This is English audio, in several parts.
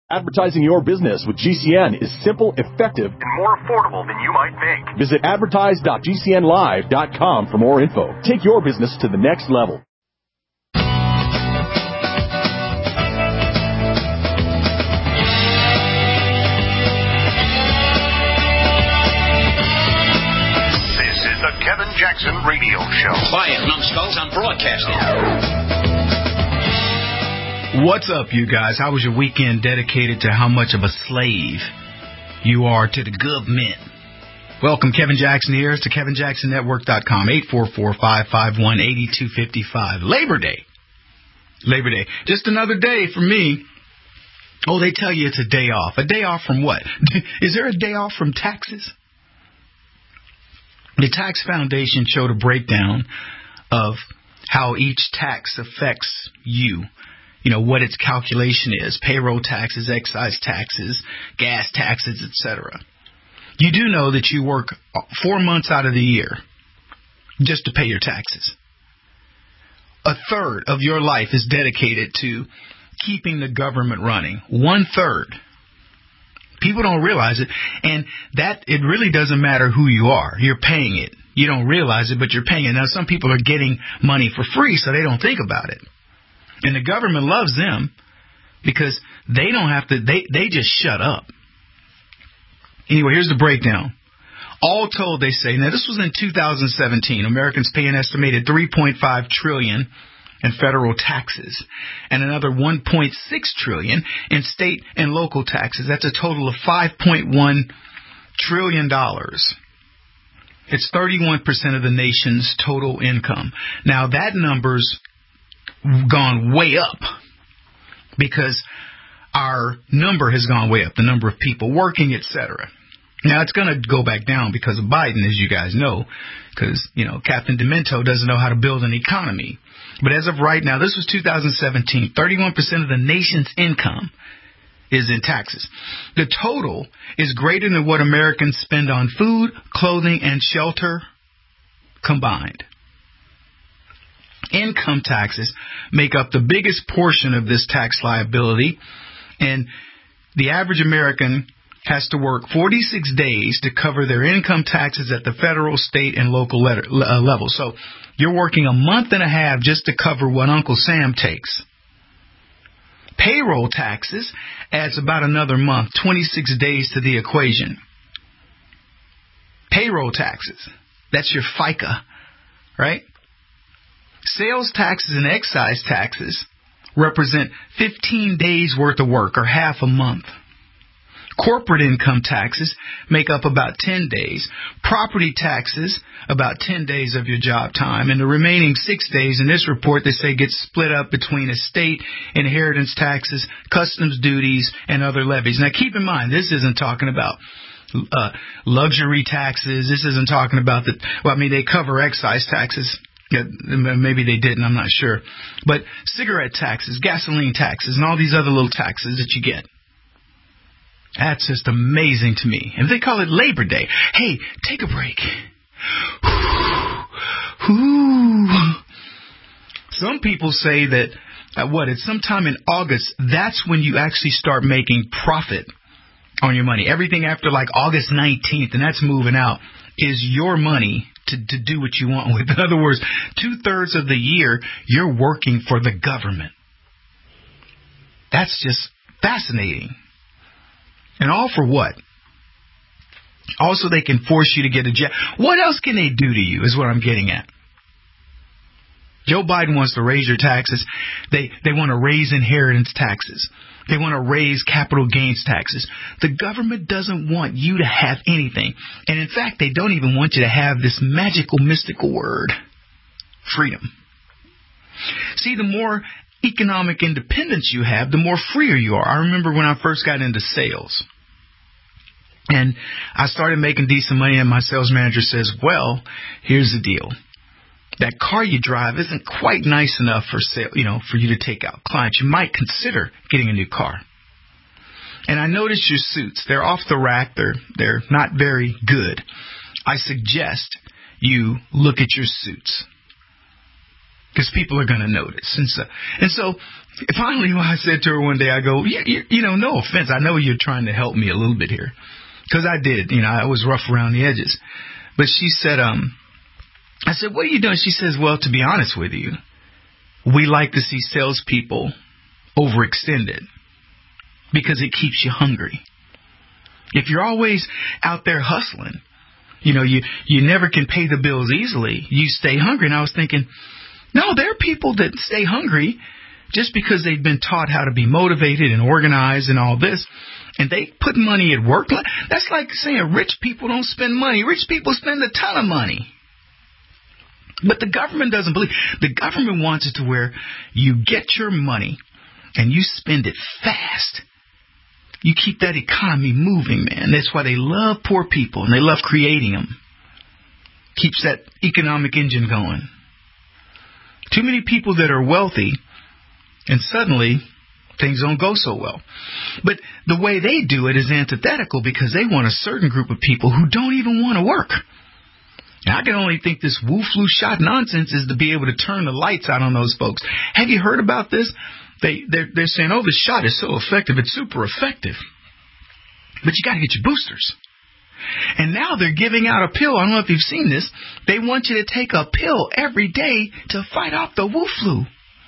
Advertising your business with GCN is simple, effective, and more affordable than you might think. Visit advertise.gcnlive.com for more info. Take your business to the next level. This is the Kevin Jackson Radio Show. Quiet, numbskulls, I'm broadcasting. What's up, you guys? How was your weekend dedicated to how much of a slave you are to the government? Welcome, Kevin Jackson here. It's to KevinJacksonNetwork.com, 844-551-8255. Labor Day. Just another day for me. Oh, they tell you it's a day off. A day off from what? Is there a day off from taxes? The Tax Foundation showed a breakdown of how each tax affects you. You know, what its calculation is, payroll taxes, excise taxes, gas taxes, etc. You do know that you work 4 months out of the year just to pay your taxes. A third of your life is dedicated to keeping the government running. 1/3. People don't realize it, and that it really doesn't matter who you are. You're paying it. You don't realize it, but you're paying it. Now, some people are getting money for free, so they don't think about it. And the government loves them because they don't have to, they just shut up. Anyway, here's the breakdown. All told, they say, now this was in 2017, Americans pay an estimated $3.5 trillion in federal taxes and another $1.6 trillion in state and local taxes. That's a total of $5.1 trillion. It's 31% of the nation's total income. Now that number's gone way up because our number has gone way up, the number of people working, etc. Now, it's going to go back down because of Biden, as you guys know, because, Captain Demento doesn't know how to build an economy. But as of right now, this was 2017, 31% of the nation's income is in taxes. The total is greater than what Americans spend on food, clothing, and shelter combined. Income taxes make up the biggest portion of this tax liability, and the average American has to work 46 days to cover their income taxes at the federal, state, and local level. So you're working a month and a half just to cover what Uncle Sam takes. Payroll taxes adds about another month, 26 days to the equation. Payroll taxes, that's your FICA, right? Sales taxes and excise taxes represent 15 days worth of work, or half a month. Corporate income taxes make up about 10 days. Property taxes, about 10 days of your job time. And the remaining 6 days in this report, they say, gets split up between estate, inheritance taxes, customs duties, and other levies. Now, keep in mind, this isn't talking about luxury taxes. This isn't talking about they cover excise taxes. Maybe they didn't, I'm not sure. But cigarette taxes, gasoline taxes, and all these other little taxes that you get. That's just amazing to me. And they call it Labor Day. Hey, take a break. Some people say that, it's sometime in August, that's when you actually start making profit on your money. Everything after like August 19th, and that's moving out, is your money to do what you want with. In other words, 2/3 of the year, you're working for the government. That's just fascinating. And all for what? Also, they can force you to get a job. What else can they do to you is what I'm getting at. Joe Biden wants to raise your taxes. They want to raise inheritance taxes. They want to raise capital gains taxes. The government doesn't want you to have anything. And in fact, they don't even want you to have this magical, mystical word, freedom. See, the more economic independence you have, the more freer you are. I remember when I first got into sales. And I started making decent money, and my sales manager says, well, here's the deal. That car you drive isn't quite nice enough for sale, for you to take out clients. You might consider getting a new car. And I noticed your suits. They're off the rack. They're not very good. I suggest you look at your suits, because people are going to notice. And so finally, when I said to her one day, I go, no offense. I know you're trying to help me a little bit here. Because I did. I was rough around the edges. But she said, I said, what are you doing? She says, well, to be honest with you, we like to see salespeople overextended because it keeps you hungry. If you're always out there hustling, you never can pay the bills easily. You stay hungry. And I was thinking, no, there are people that stay hungry just because they've been taught how to be motivated and organized and all this. And they put money at work. That's like saying rich people don't spend money. Rich people spend a ton of money. But the government doesn't believe. The government wants it to where you get your money and you spend it fast. You keep that economy moving, man. That's why they love poor people and they love creating them. Keeps that economic engine going. Too many people that are wealthy and suddenly things don't go so well. But the way they do it is antithetical because they want a certain group of people who don't even want to work. Now, I can only think this Wu-flu shot nonsense is to be able to turn the lights out on those folks. Have you heard about this? They're saying, oh, this shot is so effective. It's super effective. But you got to get your boosters. And now they're giving out a pill. I don't know if you've seen this. They want you to take a pill every day to fight off the Wu-flu.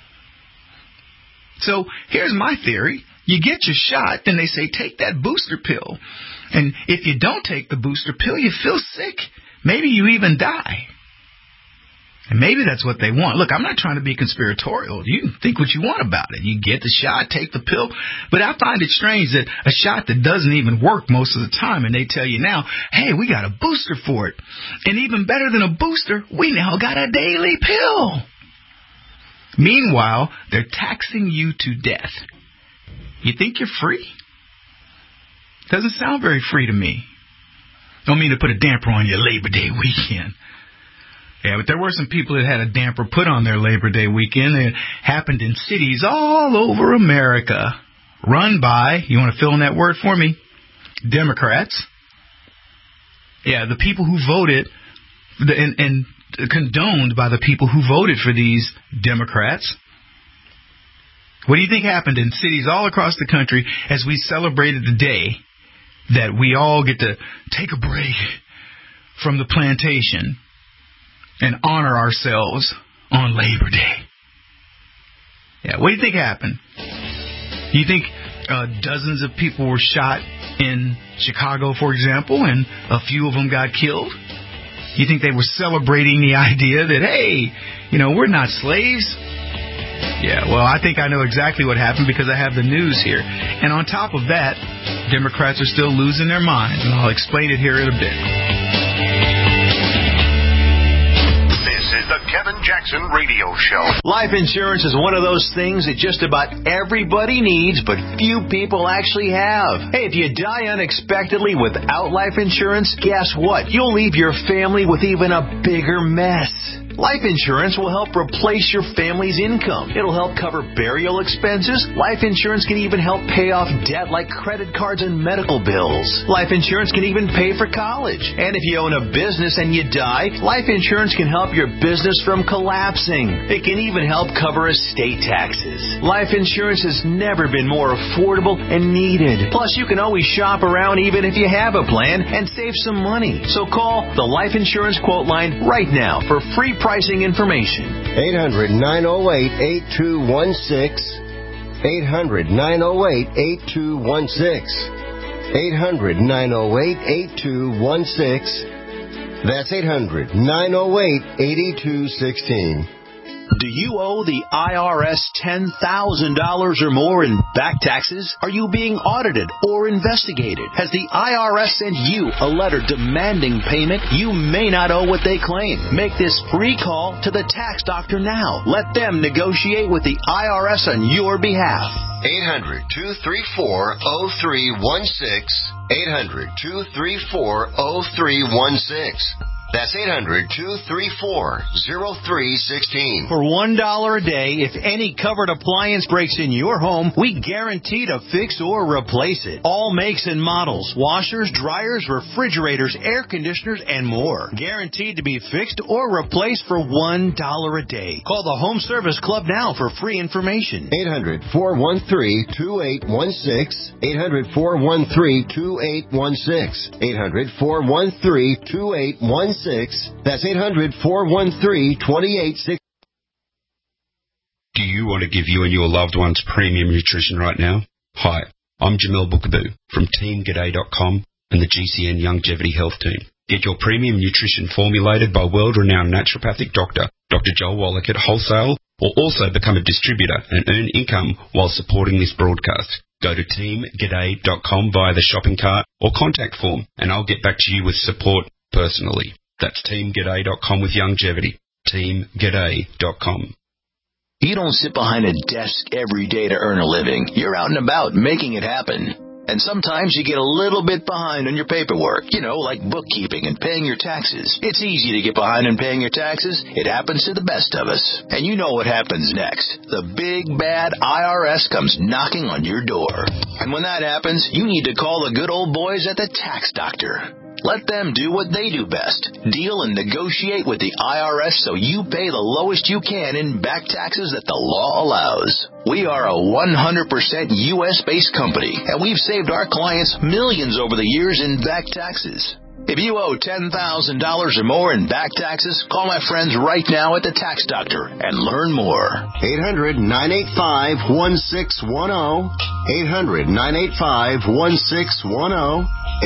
So here's my theory. You get your shot, then they say take that booster pill. And if you don't take the booster pill, you feel sick. Maybe you even die. And maybe that's what they want. Look, I'm not trying to be conspiratorial. You can think what you want about it. You get the shot, take the pill. But I find it strange that a shot that doesn't even work most of the time, and they tell you now, hey, we got a booster for it. And even better than a booster, we now got a daily pill. Meanwhile, they're taxing you to death. You think you're free? Doesn't sound very free to me. Don't mean to put a damper on your Labor Day weekend. Yeah, but there were some people that had a damper put on their Labor Day weekend. It happened in cities all over America. Run by, you want to fill in that word for me? Democrats. Yeah, the people who voted and condoned by the people who voted for these Democrats. What do you think happened in cities all across the country as we celebrated the day that we all get to take a break from the plantation and honor ourselves on Labor Day? Yeah, what do you think happened? You think dozens of people were shot in Chicago, for example, and a few of them got killed? You think they were celebrating the idea that, hey, we're not slaves? Yeah, well, I think I know exactly what happened because I have the news here. And on top of that, Democrats are still losing their minds, and I'll explain it here in a bit. This is the Kevin Jackson Radio Show. Life insurance is one of those things that just about everybody needs, but few people actually have. Hey, if you die unexpectedly without life insurance, guess what? You'll leave your family with even a bigger mess. Life insurance will help replace your family's income. It'll help cover burial expenses. Life insurance can even help pay off debt like credit cards and medical bills. Life insurance can even pay for college. And if you own a business and you die, life insurance can help your business from collapsing. It can even help cover estate taxes. Life insurance has never been more affordable and needed. Plus, you can always shop around even if you have a plan and save some money. So call the Life Insurance Quote Line right now for free pricing information. 800-908-8216. 800-908-8216. 800-908-8216. That's 800-908-8216. Do you owe the IRS $10,000 or more in back taxes? Are you being audited or investigated? Has the IRS sent you a letter demanding payment? You may not owe what they claim. Make this free call to the tax doctor now. Let them negotiate with the IRS on your behalf. 800-234-0316. 800-234-0316. That's 800-234-0316. For $1 a day, if any covered appliance breaks in your home, we guarantee to fix or replace it. All makes and models, washers, dryers, refrigerators, air conditioners, and more. Guaranteed to be fixed or replaced for $1 a day. Call the Home Service Club now for free information. 800-413-2816. 800-413-2816. 800-413-2816. That's 800-413-2816. Do you want to give you and your loved ones premium nutrition right now? Hi, I'm Jamel Bookaboo from TeamGaday.com and the GCN Longevity Health Team. Get your premium nutrition formulated by world-renowned naturopathic doctor, Dr. Joel Wallach at wholesale, or also become a distributor and earn income while supporting this broadcast. Go to TeamGaday.com via the shopping cart or contact form, and I'll get back to you with support personally. That's TeamGaday.com with longevity. TeamGaday.com. You don't sit behind a desk every day to earn a living. You're out and about making it happen. And sometimes you get a little bit behind on your paperwork, like bookkeeping and paying your taxes. It's easy to get behind on paying your taxes. It happens to the best of us. And you know what happens next. The big, bad IRS comes knocking on your door. And when that happens, you need to call the good old boys at the Tax Doctor. Let them do what they do best. Deal and negotiate with the IRS so you pay the lowest you can in back taxes that the law allows. We are a 100% U.S.-based company, and we've saved our clients millions over the years in back taxes. If you owe $10,000 or more in back taxes, call my friends right now at the Tax Doctor and learn more. 800-985-1610. 800-985-1610.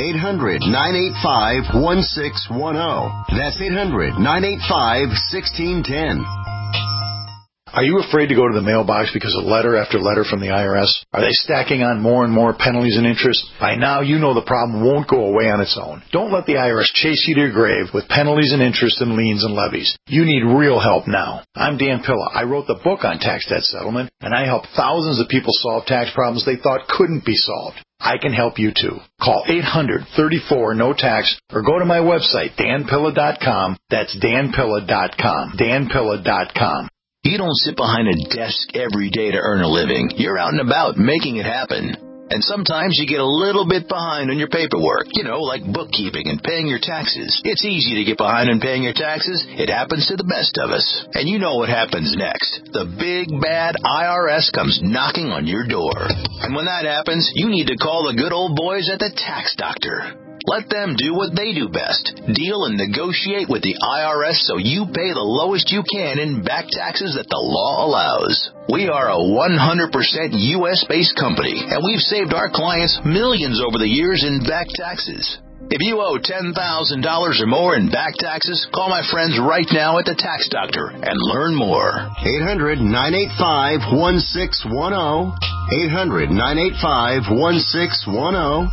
800-985-1610. That's 800-985-1610. Are you afraid to go to the mailbox because of letter after letter from the IRS? Are they stacking on more and more penalties and interest? By now, you know the problem won't go away on its own. Don't let the IRS chase you to your grave with penalties and interest and liens and levies. You need real help now. I'm Dan Pilla. I wrote the book on tax debt settlement, and I help thousands of people solve tax problems they thought couldn't be solved. I can help you too. Call 800-34-NO-TAX or go to my website, danpilla.com. That's danpilla.com. danpilla.com. You don't sit behind a desk every day to earn a living. You're out and about making it happen. And sometimes you get a little bit behind on your paperwork, like bookkeeping and paying your taxes. It's easy to get behind on paying your taxes. It happens to the best of us. And you know what happens next. The big, bad IRS comes knocking on your door. And when that happens, you need to call the good old boys at the Tax Doctor. Let them do what they do best. Deal and negotiate with the IRS so you pay the lowest you can in back taxes that the law allows. We are a 100% U.S.-based company, and we've saved our clients millions over the years in back taxes. If you owe $10,000 or more in back taxes, call my friends right now at the Tax Doctor and learn more. 800-985-1610. 800-985-1610.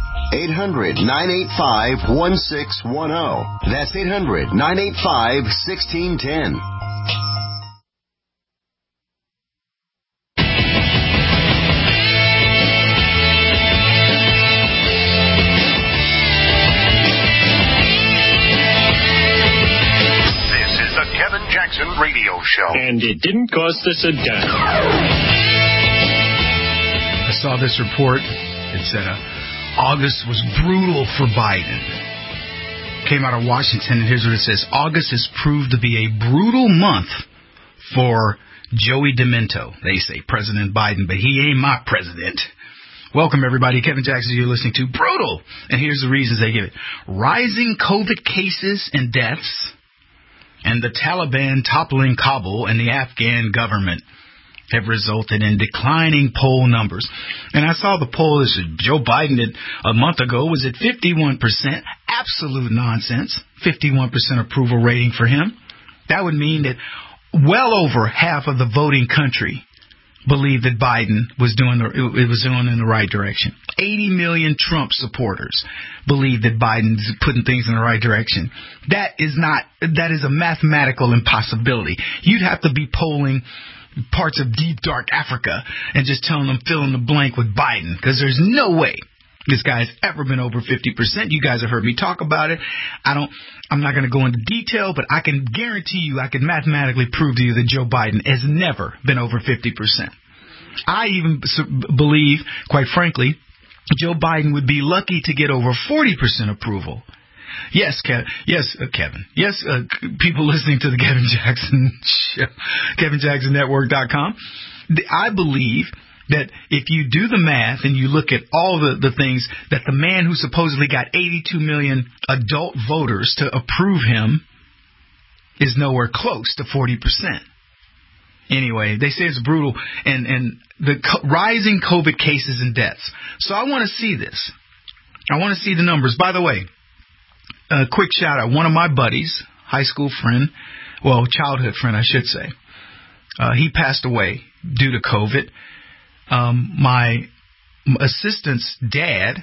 800-985-1610. That's 800-985-1610. Kevin Jackson Radio Show. And it didn't cost us a dime. I saw this report. It said August was brutal for Biden. Came out of Washington, and here's what it says. August has proved to be a brutal month for Joey Demento. They say President Biden, but he ain't my president. Welcome, everybody. Kevin Jackson, you're listening to Brutal. And here's the reasons they give it. Rising COVID cases and deaths, and the Taliban toppling Kabul and the Afghan government have resulted in declining poll numbers. And I saw the poll that Joe Biden a month ago was at 51%. Absolute nonsense. 51% approval rating for him. That would mean that well over half of the voting country believed that Biden was doing in the right direction. 80 million Trump supporters believe that Biden's putting things in the right direction. That is a mathematical impossibility. You'd have to be polling parts of deep, dark Africa and just telling them fill in the blank with Biden, because there's no way this guy's ever been over 50%. You guys have heard me talk about it. I I'm not going to go into detail, but I can guarantee you, I can mathematically prove to you that Joe Biden has never been over 50%. I even believe, quite frankly, Joe Biden would be lucky to get over 40% approval. Yes, Kevin. Yes, people listening to the Kevin Jackson show, KevinJacksonNetwork.com. I believe that if you do the math and you look at all the things that the man who supposedly got 82 million adult voters to approve him is nowhere close to 40%. Anyway, they say it's brutal and the rising COVID cases and deaths. So I want to see this. I want to see the numbers. By the way, a quick shout out. One of my buddies, high school friend, well, childhood friend, I should say, he passed away due to COVID. My assistant's dad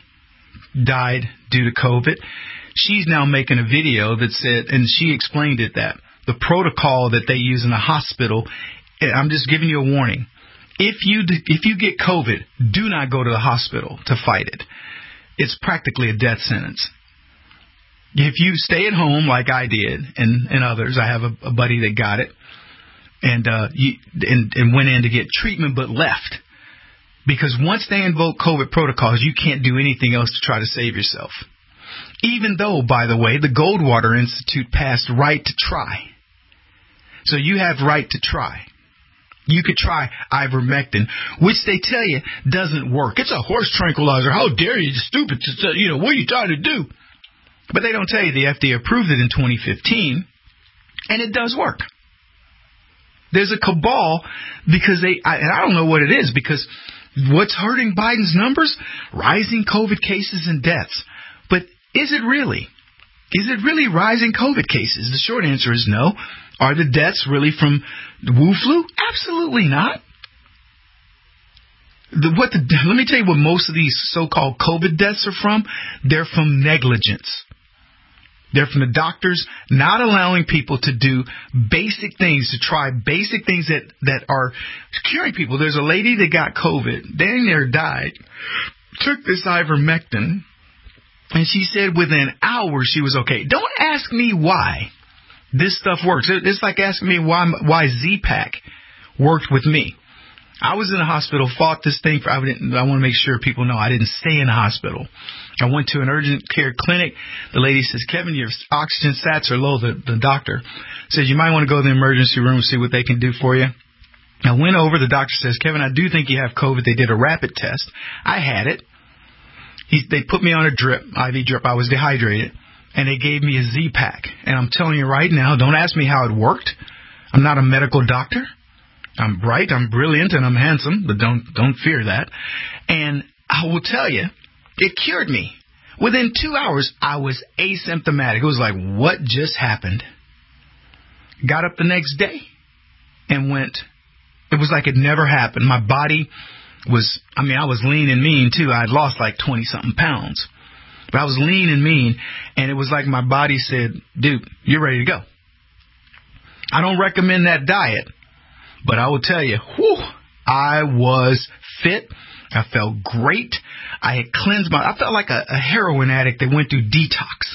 died due to COVID. She's now making a video that said, and she explained it, that the protocol that they use in the hospital, I'm just giving you a warning. If you get COVID, do not go to the hospital to fight it. It's practically a death sentence. If you stay at home like I did and others, I have a buddy that got it and went in to get treatment but left. Because once they invoke COVID protocols, you can't do anything else to try to save yourself. Even though, by the way, the Goldwater Institute passed right to try. So you have right to try. You could try ivermectin, which they tell you doesn't work. It's a horse tranquilizer. How dare you, stupid, what are you trying to do? But they don't tell you the FDA approved it in 2015, and it does work. There's a cabal because I don't know what it is, because what's hurting Biden's numbers? Rising COVID cases and deaths. But is it really? Is it really rising COVID cases? The short answer is no. Are the deaths really from the Wu flu? Absolutely not. Let me tell you what most of these so-called COVID deaths are from. They're from negligence. They're from the doctors not allowing people to do basic things, to try basic things that are curing people. There's a lady that got COVID, dang near died, took this ivermectin, and she said within hours she was okay. Don't ask me why this stuff works. It's like asking me why Z-Pak worked with me. I was in the hospital, fought this thing. I want to make sure people know I didn't stay in the hospital. I went to an urgent care clinic. The lady says, Kevin, your oxygen sats are low. The doctor says, you might want to go to the emergency room and see what they can do for you. I went over. The doctor says, Kevin, I do think you have COVID. They did a rapid test. I had it. They put me on a drip, IV drip. I was dehydrated. And they gave me a Z-Pak. And I'm telling you right now, don't ask me how it worked. I'm not a medical doctor. I'm bright, I'm brilliant, and I'm handsome, but don't fear that. And I will tell you, it cured me. Within 2 hours, I was asymptomatic. It was like, what just happened? Got up the next day and went. It was like it never happened. My body was, I was lean and mean, too. I had lost like 20-something pounds. But I was lean and mean, and it was like my body said, dude, you're ready to go. I don't recommend that diet. But I will tell you, I was fit. I felt great. I had cleansed I felt like a heroin addict that went through detox.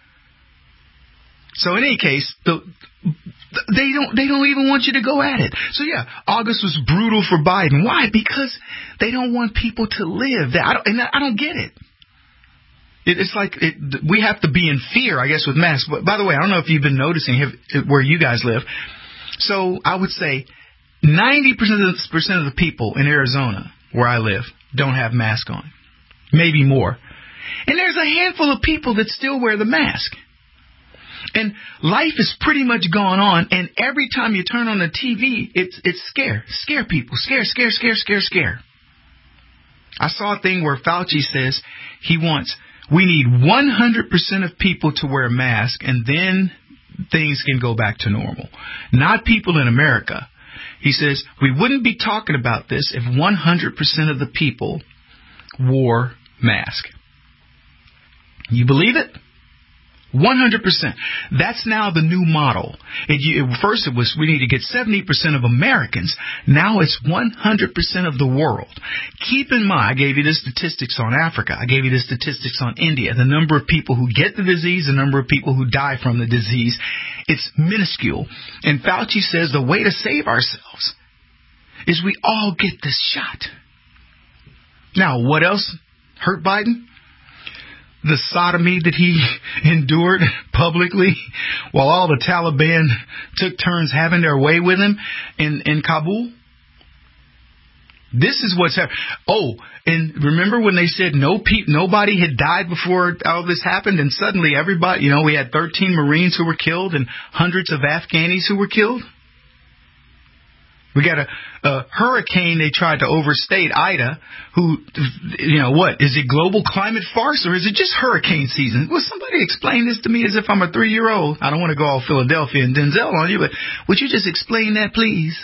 So in any case, they don't even want you to go at it. So yeah, August was brutal for Biden. Why? Because they don't want people to live. I don't get it. It's like we have to be in fear, I guess, with masks. But by the way, I don't know if you've been noticing where you guys live. So I would say 90% of the people in Arizona, where I live, don't have masks on. Maybe more. And there's a handful of people that still wear the mask. And life is pretty much gone on, and every time you turn on the TV, it's scare people. Scare. I saw a thing where Fauci says we need 100% of people to wear a mask, and then things can go back to normal. Not people in America. He says, we wouldn't be talking about this if 100% of the people wore masks. You believe it? 100%. That's now the new model. First it was we need to get 70% of Americans. Now it's 100% of the world. Keep in mind, I gave you the statistics on Africa. I gave you the statistics on India. The number of people who get the disease, the number of people who die from the disease, it's minuscule. And Fauci says the way to save ourselves is we all get this shot. Now, what else hurt Biden? The sodomy that he endured publicly while all the Taliban took turns having their way with him in Kabul. This is what's happening. Oh, and remember when they said nobody had died before all this happened, and suddenly everybody, we had 13 Marines who were killed and hundreds of Afghanis who were killed? We got a hurricane they tried to overstate, Ida, who, what? Is it global climate farce or is it just hurricane season? Will somebody explain this to me as if I'm a 3-year-old? I don't want to go all Philadelphia and Denzel on you, but would you just explain that, please?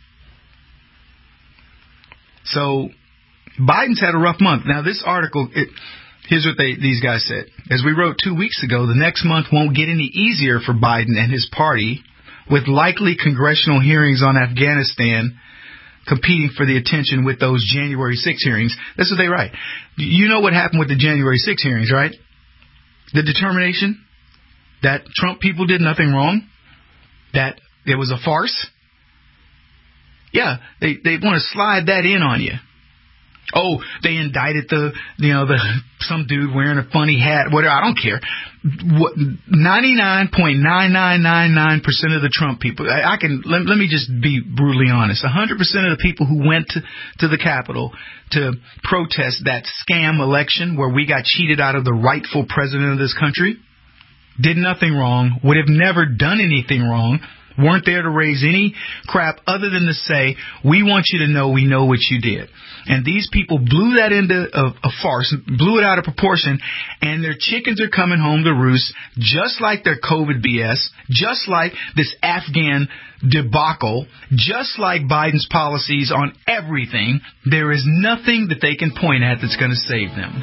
So, Biden's had a rough month. Now, this article, here's what these guys said. As we wrote 2 weeks ago, the next month won't get any easier for Biden and his party, with likely congressional hearings on Afghanistan competing for the attention with those January 6 hearings. That's what they write. You know what happened with the January 6 hearings, right? The determination that Trump people did nothing wrong, that it was a farce. Yeah, they want to slide that in on you. Oh, they indicted some dude wearing a funny hat, whatever. I don't care. 99.9999% of the Trump people, let me just be brutally honest. 100% of the people who went to the Capitol to protest that scam election where we got cheated out of the rightful president of this country did nothing wrong, would have never done anything wrong, weren't there to raise any crap other than to say, we want you to know we know what you did. And these people blew that into a farce, blew it out of proportion, and their chickens are coming home to roost, just like their COVID BS, just like this Afghan debacle, just like Biden's policies on everything. There is nothing that they can point at that's going to save them.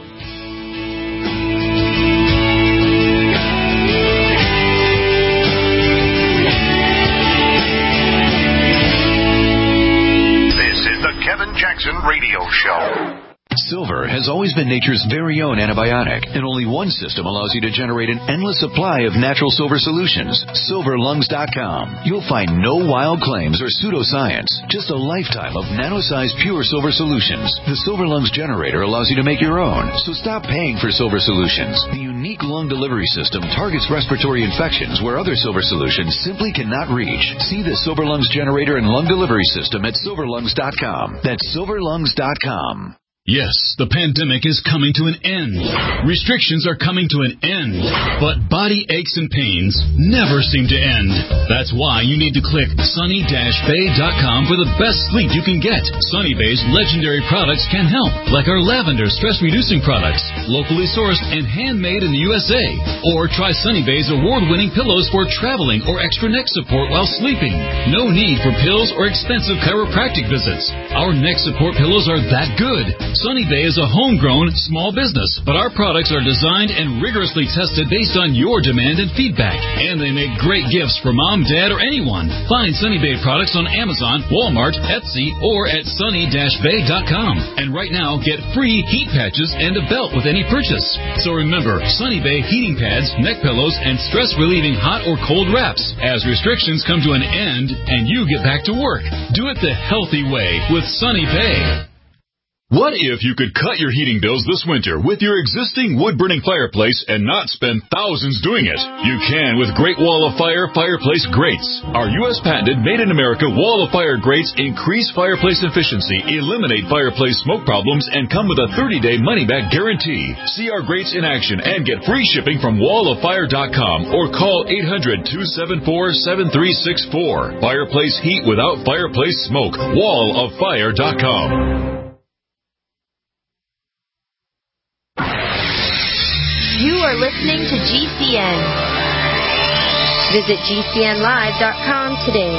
Kevin Jackson Radio Show. Silver has always been nature's very own antibiotic, and only one system allows you to generate an endless supply of natural silver solutions. SilverLungs.com. You'll find no wild claims or pseudoscience, just a lifetime of nano-sized pure silver solutions. The Silver Lungs generator allows you to make your own, so stop paying for silver solutions. The unique lung delivery system targets respiratory infections where other silver solutions simply cannot reach. See the Silver Lungs generator and lung delivery system at SilverLungs.com. That's SilverLungs.com. Yes, the pandemic is coming to an end. Restrictions are coming to an end. But body aches and pains never seem to end. That's why you need to click sunny-bay.com for the best sleep you can get. Sunny Bay's legendary products can help, like our lavender stress-reducing products, locally sourced and handmade in the USA. Or try Sunny Bay's award-winning pillows for traveling or extra neck support while sleeping. No need for pills or expensive chiropractic visits. Our neck support pillows are that good. Sunny Bay is a homegrown small business, but our products are designed and rigorously tested based on your demand and feedback. And they make great gifts for mom, dad, or anyone. Find Sunny Bay products on Amazon, Walmart, Etsy, or at sunny-bay.com. And right now, get free heat patches and a belt with any purchase. So remember, Sunny Bay heating pads, neck pillows, and stress-relieving hot or cold wraps. As restrictions come to an end and you get back to work, do it the healthy way with Sunny Bay. What if you could cut your heating bills this winter with your existing wood-burning fireplace and not spend thousands doing it? You can with Great Wall of Fire fireplace grates. Our U.S. patented made-in-America Wall of Fire grates increase fireplace efficiency, eliminate fireplace smoke problems, and come with a 30-day money-back guarantee. See our grates in action and get free shipping from walloffire.com or call 800-274-7364. Fireplace heat without fireplace smoke. walloffire.com. You are listening to GCN. Visit GCNlive.com today.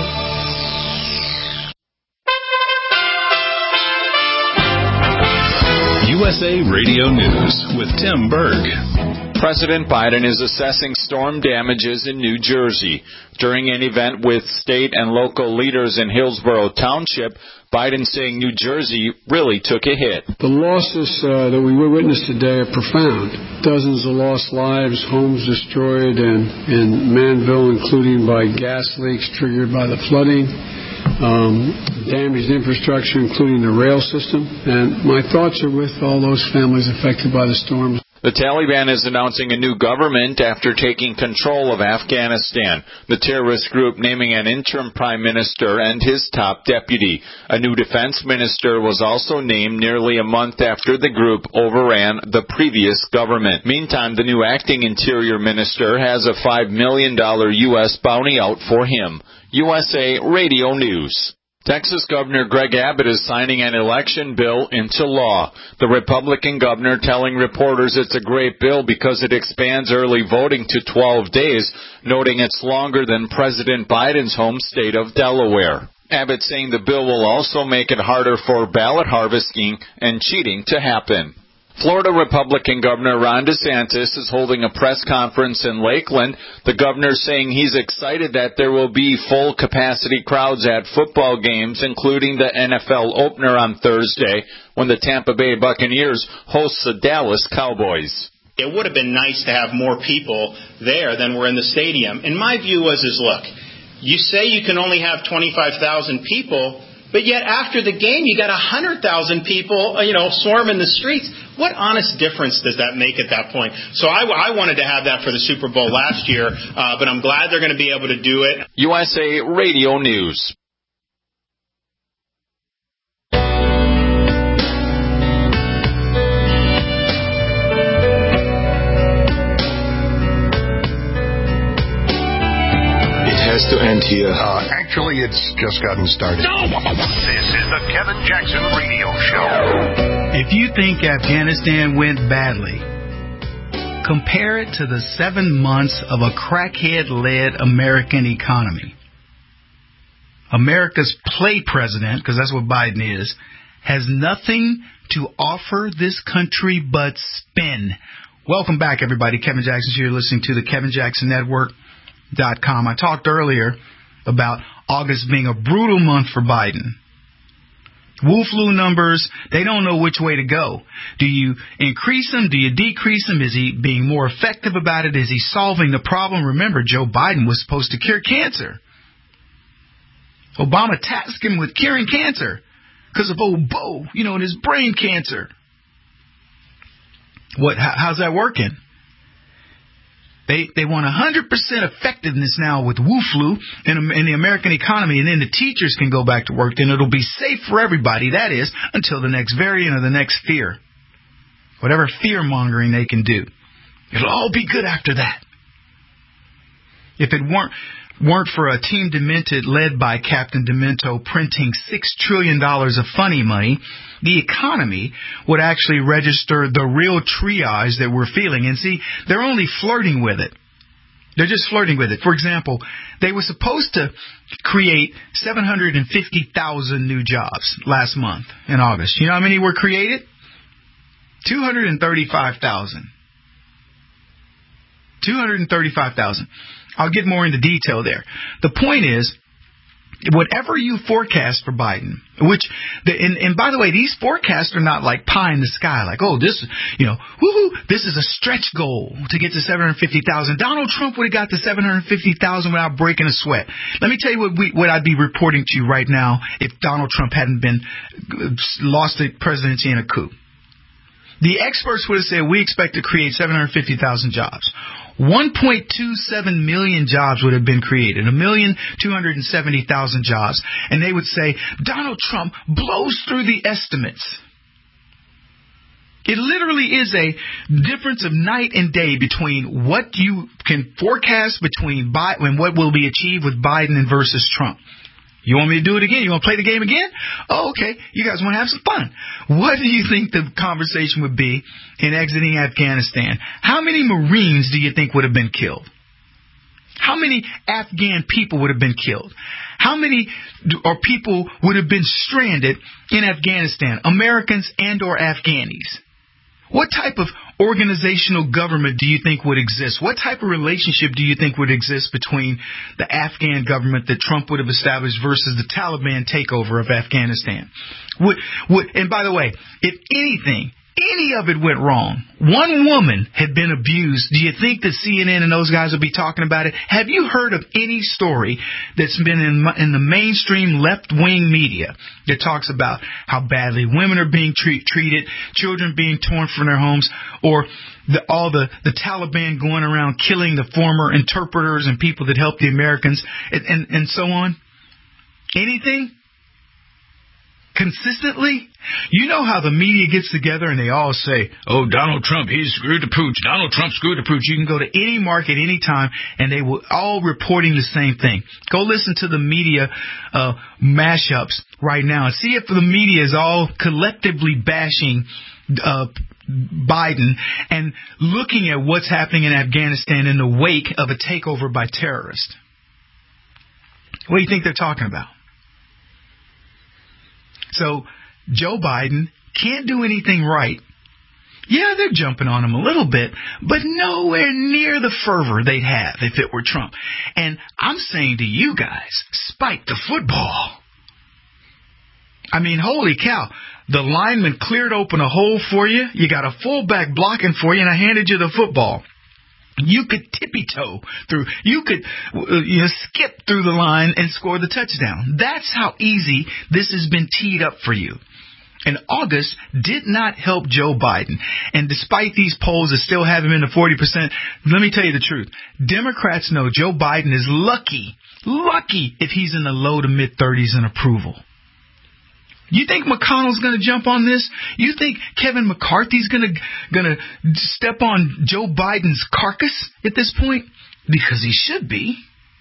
U.S. USA Radio News with Tim Berg. President Biden is assessing storm damages in New Jersey. During an event with state and local leaders in Hillsborough Township, Biden saying New Jersey really took a hit. The losses that we witnessed today are profound. Dozens of lost lives, homes destroyed in Manville, including by gas leaks triggered by the flooding, damaged infrastructure, including the rail system. And my thoughts are with all those families affected by the storms. The Taliban is announcing a new government after taking control of Afghanistan. The terrorist group naming an interim prime minister and his top deputy. A new defense minister was also named nearly a month after the group overran the previous government. Meantime, the new acting interior minister has a $5 million U.S. bounty out for him. USA Radio News. Texas Governor Greg Abbott is signing an election bill into law. The Republican governor telling reporters it's a great bill because it expands early voting to 12 days, noting it's longer than President Biden's home state of Delaware. Abbott saying the bill will also make it harder for ballot harvesting and cheating to happen. Florida Republican Governor Ron DeSantis is holding a press conference in Lakeland. The governor saying he's excited that there will be full-capacity crowds at football games, including the NFL opener on Thursday when the Tampa Bay Buccaneers host the Dallas Cowboys. It would have been nice to have more people there than were in the stadium. And my view was, look, you say you can only have 25,000 people, but yet after the game, you got 100,000 people, swarming the streets. What honest difference does that make at that point? So I wanted to have that for the Super Bowl last year, but I'm glad they're going to be able to do it. USA Radio News. Has to end here. Actually, it's just gotten started. This is the Kevin Jackson Radio Show. If you think Afghanistan went badly, compare it to the 7 months of a crackhead-led American economy. America's play president, because that's what Biden is, has nothing to offer this country but spin. Welcome back, everybody. Kevin Jackson here, listening to the Kevin Jackson Network.com. I talked earlier about August being a brutal month for Biden. Wu flu numbers, they don't know which way to go. Do you increase them? Do you decrease them? Is he being more effective about it? Is he solving the problem? Remember, Joe Biden was supposed to cure cancer. Obama tasked him with curing cancer because of old Bo, and his brain cancer. How's that working? They want 100% effectiveness now with Wu flu in the American economy, and then the teachers can go back to work. Then it'll be safe for everybody. That is, until the next variant or the next fear. Whatever fear-mongering they can do. It'll all be good after that. If it weren't for a Team Demented led by Captain Demento printing $6 trillion of funny money, the economy would actually register the real triage that we're feeling. And see, they're only flirting with it. They're just flirting with it. For example, they were supposed to create 750,000 new jobs last month in August. You know how many were created? 235,000. 235,000. I'll get more into detail there. The point is, whatever you forecast for Biden, and by the way, these forecasts are not like pie in the sky, like, this is a stretch goal to get to 750,000. Donald Trump would have got to 750,000 without breaking a sweat. Let me tell you what I'd be reporting to you right now if Donald Trump hadn't lost the presidency in a coup. The experts would have said we expect to create 750,000 jobs. 1.27 million jobs would have been created, 1,270,000 jobs. And they would say, Donald Trump blows through the estimates. It literally is a difference of night and day between what you can forecast between Biden and what will be achieved with Biden and versus Trump. You want me to do it again? You want to play the game again? Oh, okay. You guys want to have some fun. What do you think the conversation would be in exiting Afghanistan? How many Marines do you think would have been killed? How many Afghan people would have been killed? How many people would have been stranded in Afghanistan, Americans and or Afghanis? What type of organizational government do you think would exist? What type of relationship do you think would exist between the Afghan government that Trump would have established versus the Taliban takeover of Afghanistan? And by the way, if any of it went wrong, one woman had been abused, do you think that CNN and those guys would be talking about it? Have you heard of any story that's been in the mainstream left-wing media that talks about how badly women are being treated, children being torn from their homes, or all the Taliban going around killing the former interpreters and people that helped the Americans, and so on? Anything? Consistently? You know how the media gets together and they all say, oh, Donald Trump, he screwed the pooch. Donald Trump screwed the pooch. You can go to any market any time and they will all reporting the same thing. Go listen to the media mashups right now and see if the media is all collectively bashing Biden and looking at what's happening in Afghanistan in the wake of a takeover by terrorists. What do you think they're talking about? So Joe Biden can't do anything right. Yeah, they're jumping on him a little bit, but nowhere near the fervor they'd have if it were Trump. And I'm saying to you guys, spike the football. I mean, holy cow. The lineman cleared open a hole for you. You got a fullback blocking for you, and I handed you the football. You could tippy-toe through. You could skip through the line and score the touchdown. That's how easy this has been teed up for you. And August did not help Joe Biden. And despite these polls that still have him in the 40%, let me tell you the truth. Democrats know Joe Biden is lucky if he's in the low to mid-30s in approval. You think McConnell's going to jump on this? You think Kevin McCarthy's going to step on Joe Biden's carcass at this point? Because he should be.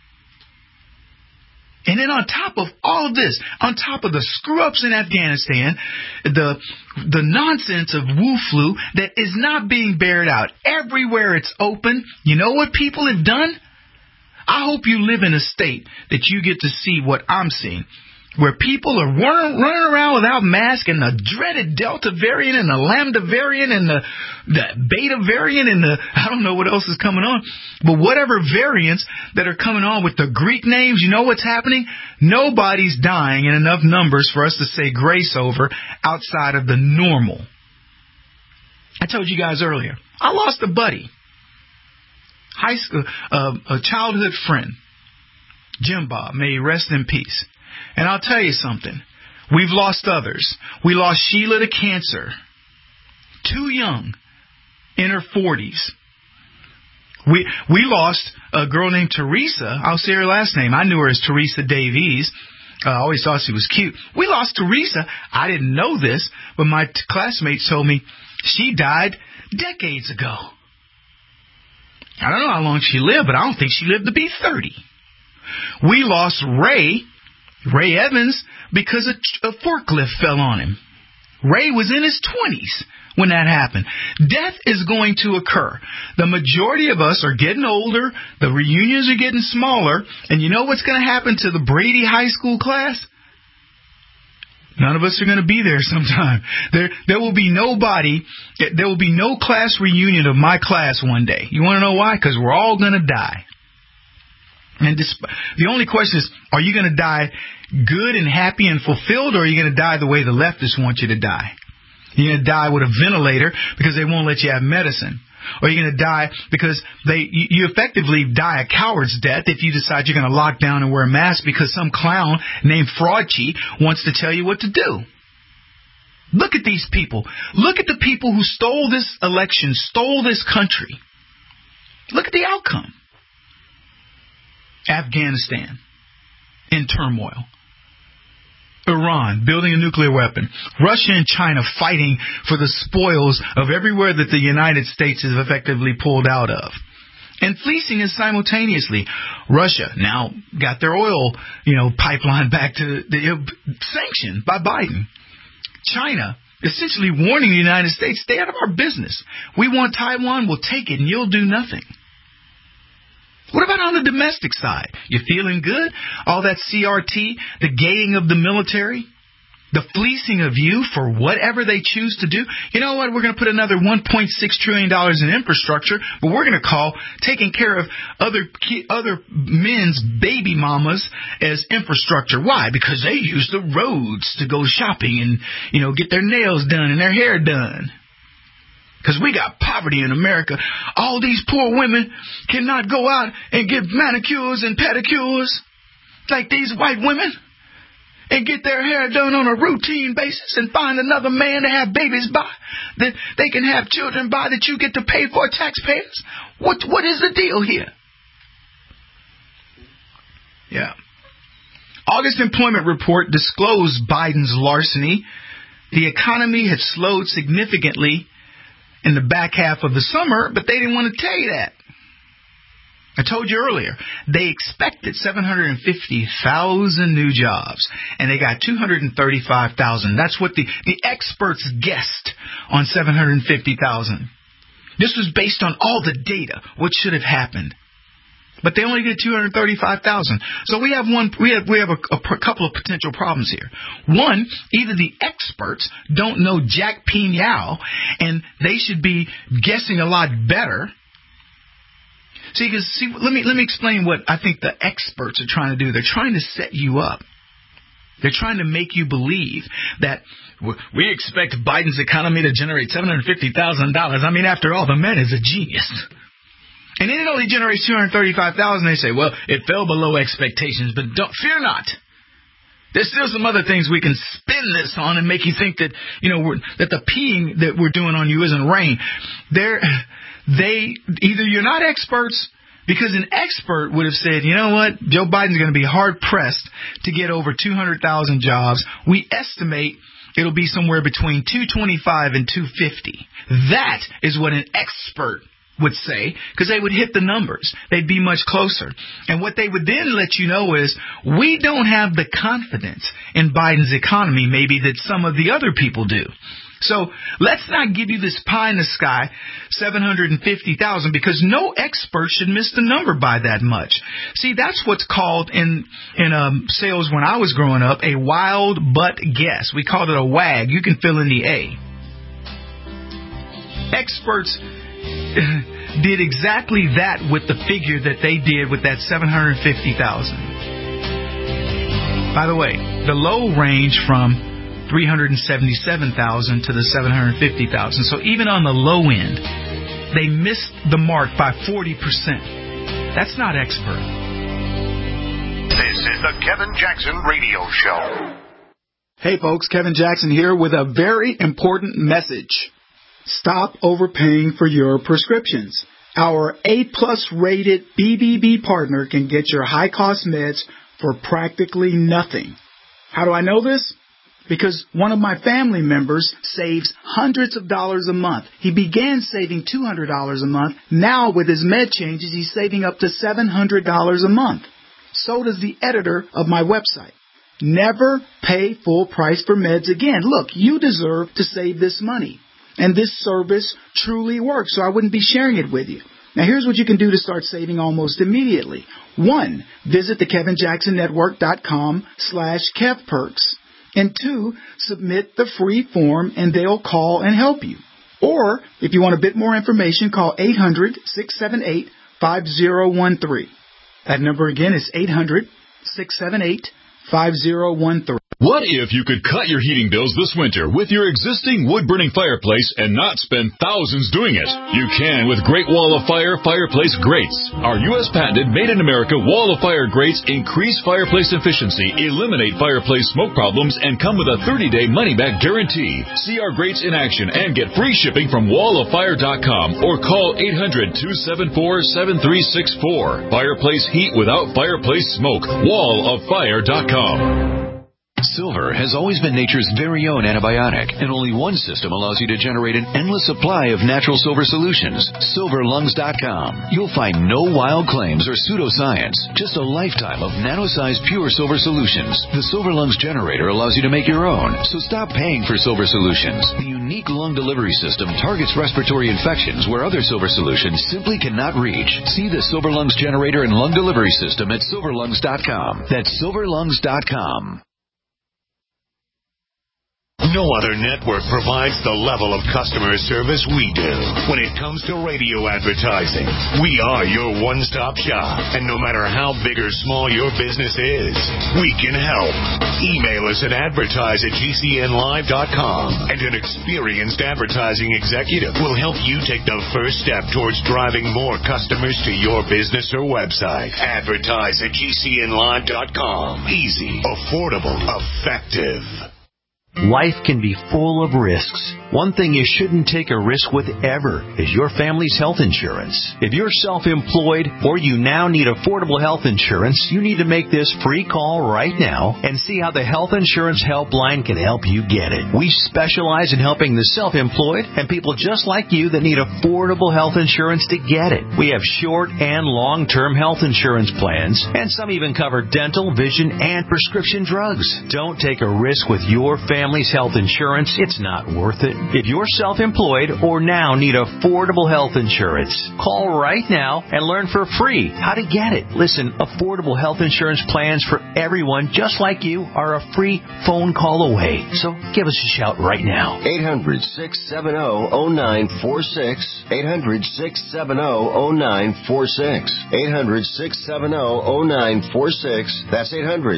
And then on top of all of this, on top of the screw-ups in Afghanistan, the nonsense of Wu flu that is not being bared out everywhere it's open, you know what people have done? I hope you live in a state that you get to see what I'm seeing, where people are running around without masks, and the dreaded Delta variant and the Lambda variant and the Beta variant and I don't know what else is coming on. But whatever variants that are coming on with the Greek names, you know what's happening? Nobody's dying in enough numbers for us to say grace over outside of the normal. I told you guys earlier, I lost a buddy, high school, a childhood friend, Jim Bob, may he rest in peace. And I'll tell you something. We've lost others. We lost Sheila to cancer. Too young. In her 40s. We lost a girl named Teresa. I'll say her last name. I knew her as Teresa Davies. I always thought she was cute. We lost Teresa. I didn't know this, but my classmates told me she died decades ago. I don't know how long she lived, but I don't think she lived to be 30. We lost Ray Evans, because a forklift fell on him. Ray was in his 20s when that happened. Death is going to occur. The majority of us are getting older. The reunions are getting smaller. And you know what's going to happen to the Brady High School class? None of us are going to be there sometime. There will be nobody. There will be no class reunion of my class one day. You want to know why? Because we're all going to die. And the only question is, are you going to die good and happy and fulfilled, or are you going to die the way the leftists want you to die? You're going to die with a ventilator because they won't let you have medicine. Or you're going to die because you effectively die a coward's death if you decide you're going to lock down and wear a mask because some clown named Fraudchi wants to tell you what to do. Look at these people. Look at the people who stole this election, stole this country. Look at the outcome. Afghanistan in turmoil. Iran building a nuclear weapon. Russia and China fighting for the spoils of everywhere that the United States has effectively pulled out of. And fleecing is simultaneously. Russia now got their oil, pipeline back to the sanctioned by Biden. China essentially warning the United States, stay out of our business. We want Taiwan, we'll take it, and you'll do nothing. What about on the domestic side? You feeling good? All that CRT, the gating of the military, the fleecing of you for whatever they choose to do. You know what? We're going to put another $1.6 trillion in infrastructure, but we're going to call taking care of other men's baby mamas as infrastructure. Why? Because they use the roads to go shopping and, get their nails done and their hair done. Because we got poverty in America. All these poor women cannot go out and get manicures and pedicures like these white women and get their hair done on a routine basis and find another man to have babies by, that they can have children by, that you get to pay for, taxpayers. What is the deal here? Yeah. August employment report disclosed Biden's larceny. The economy had slowed significantly in the back half of the summer, but they didn't want to tell you that. I told you earlier, they expected 750,000 new jobs, and they got 235,000. That's what the experts guessed on 750,000. This was based on all the data, what should have happened. But they only did 235,000. So we have a couple of potential problems here. One, either the experts don't know Jack Piñao, and they should be guessing a lot better. See, let me explain what I think the experts are trying to do. They're trying to set you up. They're trying to make you believe that we expect Biden's economy to generate $750,000. I mean, after all, the man is a genius. And then it only generates $235,000. They say, well, it fell below expectations, but fear not. There's still some other things we can spin this on and make you think that, that the peeing that we're doing on you isn't rain. Either you're not experts, because an expert would have said, you know what, Joe Biden's going to be hard pressed to get over 200,000 jobs. We estimate it'll be somewhere between 225 and 250. That is what an expert would say, because they would hit the numbers. They'd be much closer. And what they would then let you know is, we don't have the confidence in Biden's economy maybe that some of the other people do. So let's not give you this pie in the sky, 750,000, because no expert should miss the number by that much. See, that's what's called in sales when I was growing up, a wild butt guess. We called it a WAG. You can fill in the A. Experts did exactly that with the figure that they did with that 750,000. By the way, the low range from 377,000 to the 750,000. So even on the low end, they missed the mark by 40%. That's not expert. This is the Kevin Jackson Radio Show. Hey folks, Kevin Jackson here with a very important message. Stop overpaying for your prescriptions. Our A-plus rated BBB partner can get your high-cost meds for practically nothing. How do I know this? Because one of my family members saves hundreds of dollars a month. He began saving $200 a month. Now with his med changes, he's saving up to $700 a month. So does the editor of my website. Never pay full price for meds again. Look, you deserve to save this money. And this service truly works, so I wouldn't be sharing it with you. Now, here's what you can do to start saving almost immediately. 1, visit thekevinjacksonnetwork.com/KevPerks. And 2, submit the free form, and they'll call and help you. Or, if you want a bit more information, call 800-678-5013. That number again is 800-678-5013. What if you could cut your heating bills this winter with your existing wood-burning fireplace and not spend thousands doing it? You can with Great Wall of Fire Fireplace Grates. Our U.S. patented made-in-America Wall of Fire grates increase fireplace efficiency, eliminate fireplace smoke problems, and come with a 30-day money-back guarantee. See our grates in action and get free shipping from walloffire.com or call 800-274-7364. Fireplace heat without fireplace smoke. walloffire.com. Silver has always been nature's very own antibiotic, and only one system allows you to generate an endless supply of natural silver solutions. SilverLungs.com. You'll find no wild claims or pseudoscience, just a lifetime of nano-sized pure silver solutions. The Silver Lungs generator allows you to make your own, so stop paying for silver solutions. The unique lung delivery system targets respiratory infections where other silver solutions simply cannot reach. See the Silver Lungs generator and lung delivery system at SilverLungs.com. That's SilverLungs.com. No other network provides the level of customer service we do. When it comes to radio advertising, we are your one-stop shop. And no matter how big or small your business is, we can help. Email us at advertise@gcnlive.com, and an experienced advertising executive will help you take the first step towards driving more customers to your business or website. Advertise@gcnlive.com. Easy, affordable, effective. Life can be full of risks. One thing you shouldn't take a risk with ever is your family's health insurance. If you're self-employed or you now need affordable health insurance, you need to make this free call right now and see how the Health Insurance Helpline can help you get it. We specialize in helping the self-employed and people just like you that need affordable health insurance to get it. We have short and long-term health insurance plans, and some even cover dental, vision, and prescription drugs. Don't take a risk with your family's health insurance. It's not worth it. If you're self-employed or now need affordable health insurance, call right now and learn for free how to get it. Listen, affordable health insurance plans for everyone just like you are a free phone call away. So give us a shout right now. 800-670-0946. 800-670-0946. 800-670-0946. That's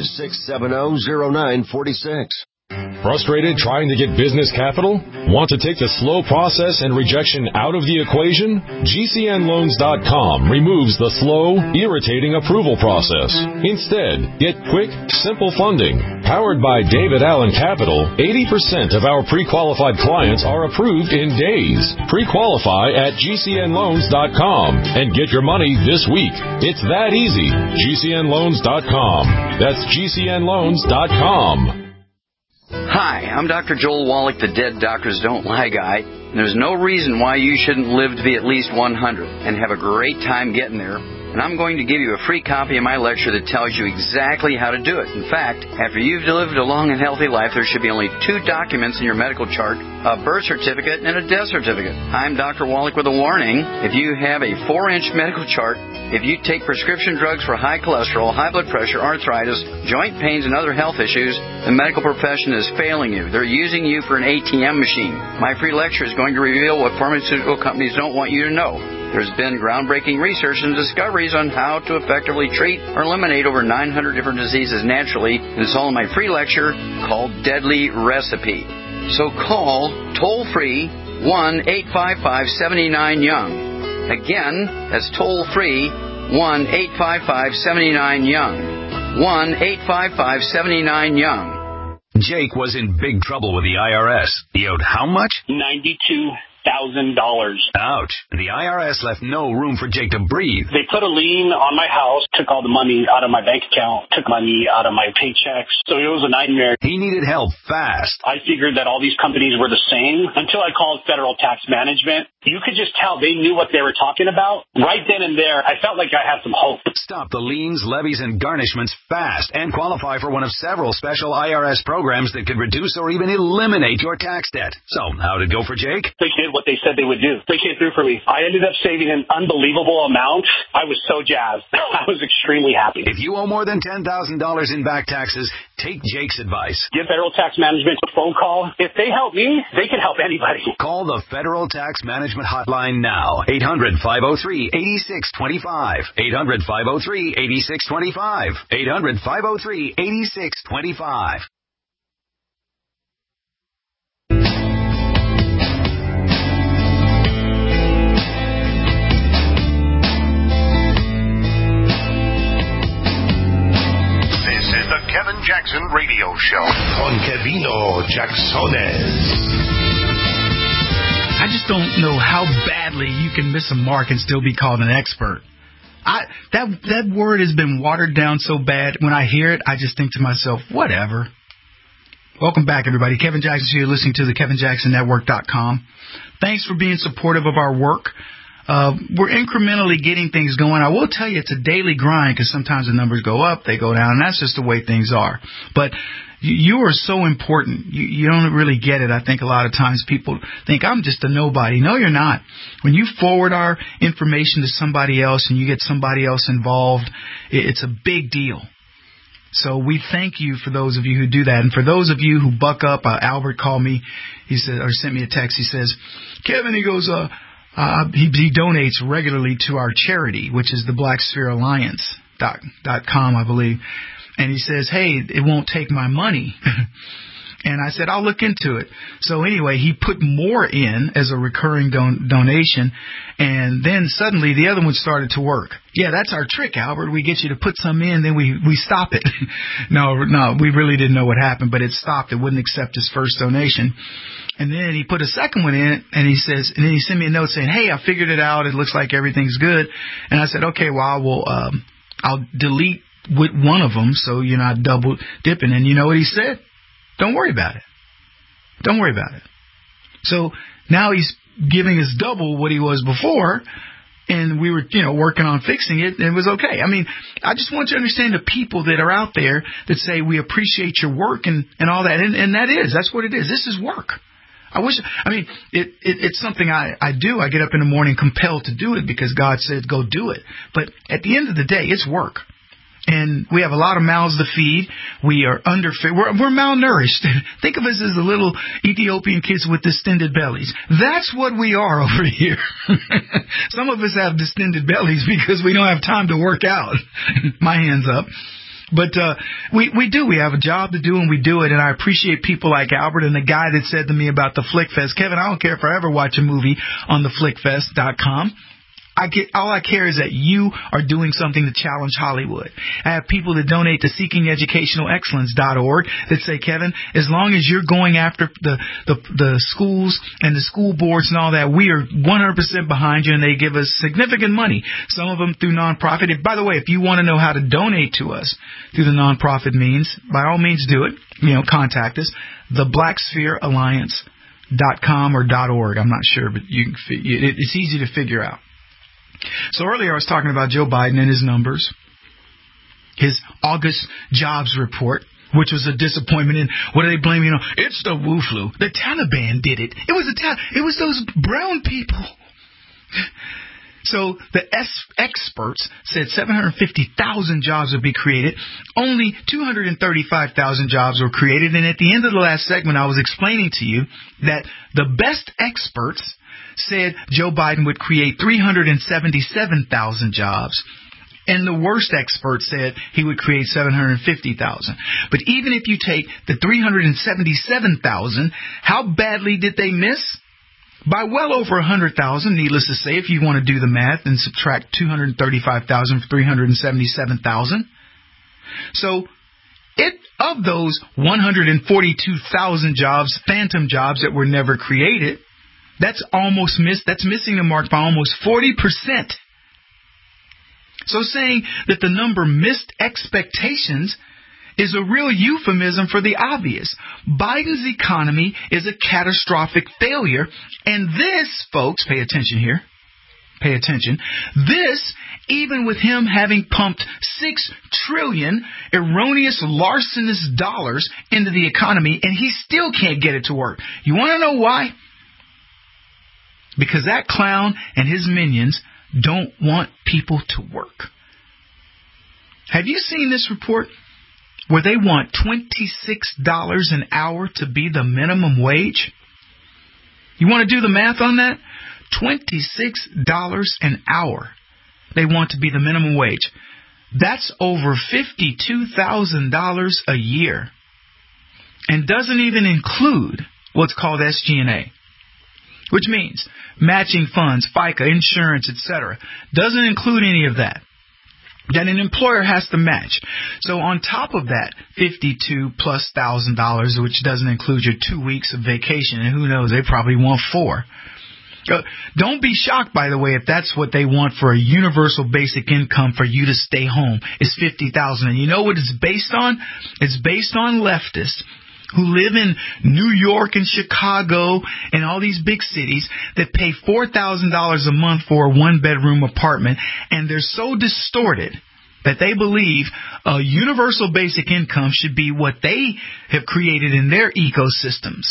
800-670-0946. Frustrated trying to get business capital? Want to take the slow process and rejection out of the equation? GCNloans.com removes the slow, irritating approval process. Instead, get quick, simple funding. Powered by David Allen Capital, 80% of our pre-qualified clients are approved in days. Pre-qualify at GCNloans.com and get your money this week. It's that easy. GCNloans.com. That's GCNloans.com. Hi, I'm Dr. Joel Wallach, the Dead Doctors Don't Lie guy. And there's no reason why you shouldn't live to be at least 100 and have a great time getting there. And I'm going to give you a free copy of my lecture that tells you exactly how to do it. In fact, after you've lived a long and healthy life, there should be only 2 documents in your medical chart, a birth certificate and a death certificate. I'm Dr. Wallach with a warning. If you have a 4-inch medical chart, if you take prescription drugs for high cholesterol, high blood pressure, arthritis, joint pains, and other health issues, the medical profession is failing you. They're using you for an ATM machine. My free lecture is going to reveal what pharmaceutical companies don't want you to know. There's been groundbreaking research and discoveries on how to effectively treat or eliminate over 900 different diseases naturally, and it's all in my free lecture called Deadly Recipe. So call toll-free 1-855-79-YOUNG. Again, that's toll-free 1-855-79-YOUNG. 1-855-79-YOUNG. Jake was in big trouble with the IRS. He owed how much? $92,000. Ouch. The IRS left no room for Jake to breathe. They put a lien on my house, took all the money out of my bank account, took money out of my paychecks. So it was a nightmare. He needed help fast. I figured that all these companies were the same until I called Federal Tax Management. You could just tell they knew what they were talking about. Right then and there, I felt like I had some hope. Stop the liens, levies, and garnishments fast and qualify for one of several special IRS programs that could reduce or even eliminate your tax debt. So, how'd it go for Jake? They did what they said they would do. They came through for me. I ended up saving an unbelievable amount. I was so jazzed. I was extremely happy. If you owe more than $10,000 in back taxes, take Jake's advice. Give Federal Tax Management a phone call. If they help me, they can help anybody. Call the Federal Tax Management Hotline now. 800-503-8625. 800-503-8625. 800-503-8625. The Kevin Jackson Radio Show on Kevino Jacksones. I just don't know how badly you can miss a mark and still be called an expert. That word has been watered down so bad. When I hear it, I just think to myself, whatever. Welcome back, everybody. Kevin Jackson here, listening to the KevinJacksonNetwork.com. Thanks for being supportive of our work. We're incrementally getting things going. I will tell you it's a daily grind because sometimes the numbers go up, they go down, and that's just the way things are. But you are so important. You don't really get it. I think a lot of times people think I'm just a nobody. No, you're not. When you forward our information to somebody else and you get somebody else involved, it's a big deal. So we thank you for those of you who do that. And for those of you who buck up, Albert called me, he said, or sent me a text. He says, Kevin, he goes, he donates regularly to our charity, which is the Black Sphere Alliance.com, I believe. And he says, hey, it won't take my money. And I said, I'll look into it. So anyway, he put more in as a recurring donation. And then suddenly the other one started to work. Yeah, that's our trick, Albert. We get you to put some in, then we stop it. No, we really didn't know what happened, but it stopped. It wouldn't accept his first donation. And then he put a second one in, and he then he sent me a note saying, hey, I figured it out. It looks like everything's good. And I said, okay, well, I'll delete with one of them so you're not double dipping. And you know what he said? Don't worry about it. Don't worry about it. So now he's giving us double what he was before, and we were, working on fixing it, and it was okay. I mean, I just want you to understand the people that are out there that say we appreciate your work and all that, and that's what it is. This is work. It's something I do. I get up in the morning compelled to do it because God said go do it. But at the end of the day, it's work. And we have a lot of mouths to feed. We are underfed. We're malnourished. Think of us as the little Ethiopian kids with distended bellies. That's what we are over here. Some of us have distended bellies because we don't have time to work out. My hands up. But we do. We have a job to do, and we do it. And I appreciate people like Albert and the guy that said to me about the FlickFest, Kevin, I don't care if I ever watch a movie on the FlickFest.com. All I care is that you are doing something to challenge Hollywood. I have people that donate to SeekingEducationalExcellence.org that say, Kevin, as long as you're going after the schools and the school boards and all that, we are 100% behind you, and they give us significant money. Some of them through nonprofit. By the way, if you want to know how to donate to us through the nonprofit means, by all means do it. Contact us. TheBlackSphereAlliance.com or .org. I'm not sure, but it's easy to figure out. So earlier I was talking about Joe Biden and his numbers, his August jobs report, which was a disappointment. And what are they blaming on? It's the Wu flu. The Taliban did it. It was those brown people. So the experts said 750,000 jobs would be created. Only 235,000 jobs were created. And at the end of the last segment, I was explaining to you that the best experts said Joe Biden would create 377,000 jobs. And the worst expert said he would create 750,000. But even if you take the 377,000, how badly did they miss? By well over 100,000, needless to say, if you want to do the math and subtract 235,000 from 377,000. So of those 142,000 jobs, phantom jobs that were never created, that's missing the mark by almost 40%. So saying that the number missed expectations is a real euphemism for the obvious. Biden's economy is a catastrophic failure. And this, folks, pay attention here. Pay attention. This, even with him having pumped $6 trillion erroneous larcenous dollars into the economy, and he still can't get it to work. You want to know why? Because that clown and his minions don't want people to work. Have you seen this report where they want $26 an hour to be the minimum wage? You want to do the math on that? $26 an hour they want to be the minimum wage. That's over $52,000 a year, and doesn't even include what's called SG&A, which means matching funds, FICA, insurance, etc. Doesn't include any of that an employer has to match. So on top of that, $52,000+, which doesn't include your 2 weeks of vacation, and who knows, they probably want 4. Don't be shocked, by the way, if that's what they want for a universal basic income for you to stay home is $50,000. And you know what it's based on? It's based on leftists who live in New York and Chicago and all these big cities that pay $4,000 a month for a one-bedroom apartment, and they're so distorted that they believe a universal basic income should be what they have created in their ecosystems.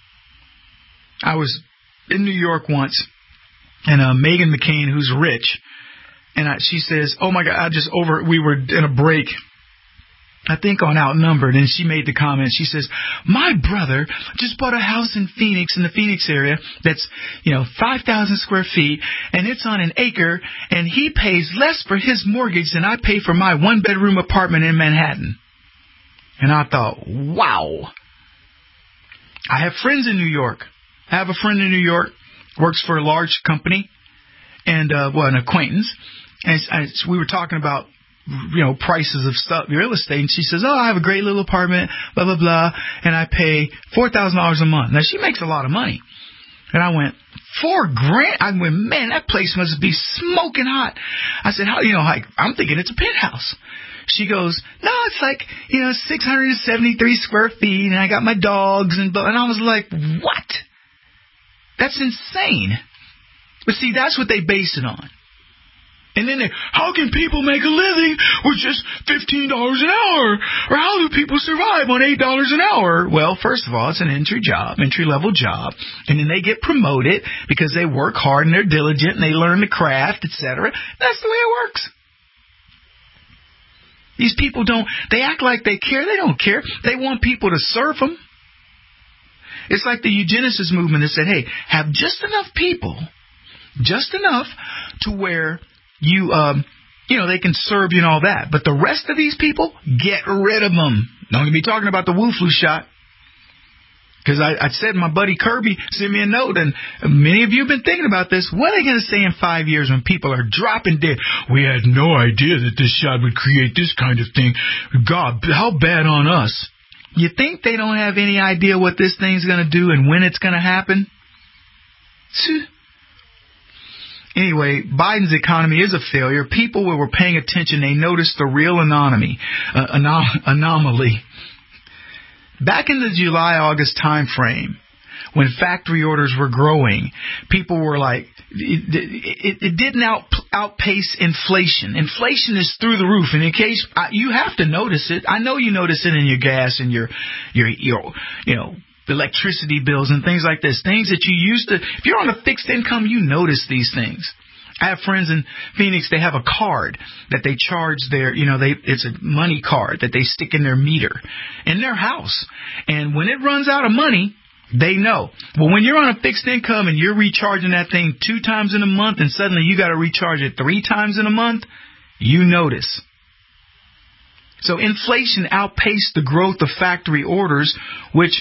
I was in New York once, and Meghan McCain, who's rich, and she says, "Oh my God, we were in a break." I think on Outnumbered, and she made the comment. She says, my brother just bought a house in Phoenix, in the Phoenix area, that's, 5,000 square feet, and it's on an acre, and he pays less for his mortgage than I pay for my one-bedroom apartment in Manhattan. And I thought, wow. I have friends in New York. I have a friend in New York, works for a large company, and, an acquaintance, and we were talking about prices of stuff, real estate, and she says, I have a great little apartment, blah, blah, blah, and I pay $4,000 a month. Now, she makes a lot of money. And I went, $4,000? I went, man, that place must be smoking hot. I said, how, I'm thinking it's a penthouse. She goes, no, it's like, 673 square feet, and I got my dogs, and I was like, what? That's insane. But see, that's what they base it on. And then how can people make a living with just $15 an hour? Or how do people survive on $8 an hour? Well, first of all, it's an entry-level job. And then they get promoted because they work hard and they're diligent and they learn the craft, etc. That's the way it works. These people they act like they care. They don't care. They want people to serve them. It's like the eugenicist movement that said, hey, have just enough people, just enough to where they can serve you and all that. But the rest of these people, get rid of them. Don't be talking about the Wu-Flu shot. Because I said my buddy Kirby sent me a note, and many of you have been thinking about this. What are they going to say in 5 years when people are dropping dead? We had no idea that this shot would create this kind of thing. God, how bad on us. You think they don't have any idea what this thing's going to do and when it's going to happen? Anyway, Biden's economy is a failure. People who were paying attention, they noticed the real anomaly. Back in the July-August time frame, when factory orders were growing, people were like, it didn't outpace inflation. Inflation is through the roof. And in case you have to notice it, I know you notice it in your gas and your electricity bills and things like this. Things that you used to, if you're on a fixed income, you notice these things. I have friends in Phoenix, they have a card that they charge it's a money card that they stick in their meter in their house. And when it runs out of money, they know. Well, when you're on a fixed income and you're recharging that thing 2 times in a month and suddenly you got to recharge it 3 times in a month, you notice. So inflation outpaced the growth of factory orders, which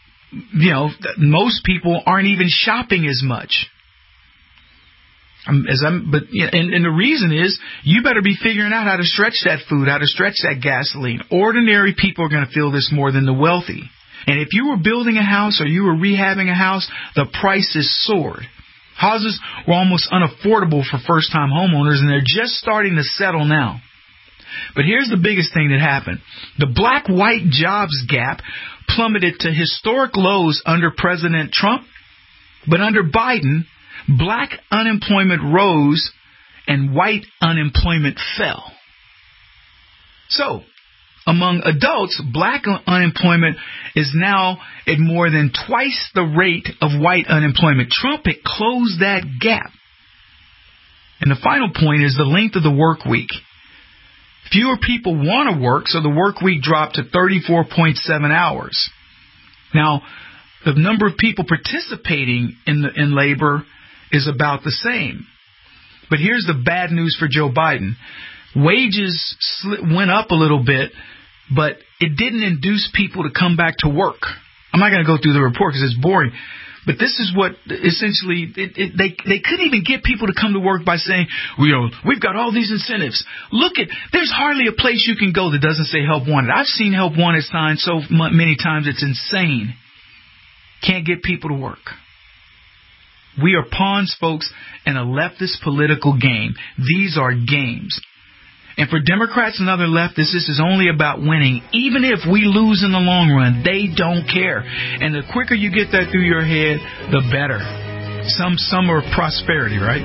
most people aren't even shopping as much. And the reason is you better be figuring out how to stretch that food, how to stretch that gasoline. Ordinary people are going to feel this more than the wealthy. And if you were building a house or you were rehabbing a house, the prices soared. Houses were almost unaffordable for first-time homeowners, and they're just starting to settle now. But here's the biggest thing that happened. The black-white jobs gap plummeted to historic lows under President Trump, but under Biden, black unemployment rose and white unemployment fell. So, among adults, black unemployment is now at more than twice the rate of white unemployment. Trump had closed that gap. And the final point is the length of the work week. Fewer people want to work, so the work week dropped to 34.7 hours. Now, the number of people participating in labor is about the same. But here's the bad news for Joe Biden. Wages went up a little bit, but it didn't induce people to come back to work. I'm not going to go through the report because it's boring. But this is what essentially they couldn't even get people to come to work by saying, we've got all these incentives. There's hardly a place you can go that doesn't say help wanted. I've seen help wanted signs so many times it's insane. Can't get people to work. We are pawns, folks, in a leftist political game. These are games. And for Democrats and other leftists, this is only about winning. Even if we lose in the long run, they don't care. And the quicker you get that through your head, the better. Some are prosperity, right?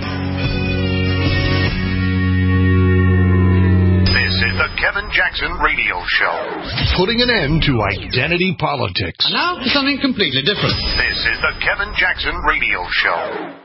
This is the Kevin Jackson Radio Show. Putting an end to identity politics. And now for something completely different. This is the Kevin Jackson Radio Show.